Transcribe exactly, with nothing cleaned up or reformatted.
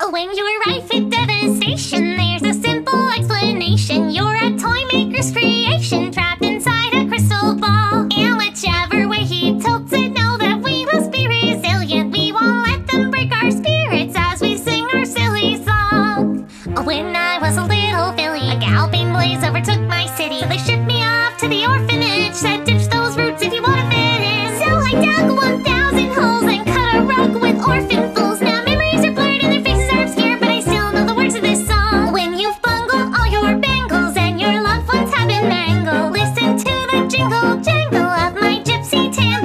When you're rife with devastation, there's a simple explanation. You're a toy maker's creation, trapped inside a crystal ball. And whichever way he tilts it, know that we must be resilient. We won't let them break our spirits as we sing our silly song. When I was a little filly, a galloping blaze overtook my city. So they shipped me off to the orphanage, said ditch those roots if you want to fit in. So I dug one thousand holes and cut a rug with orphan fools. Now memories are blurred and their faces are obscure, but I still know the words of this song. When you've bungled all your bangles and your loved ones have been mangled, listen to the jingle jangle of my gypsy tale.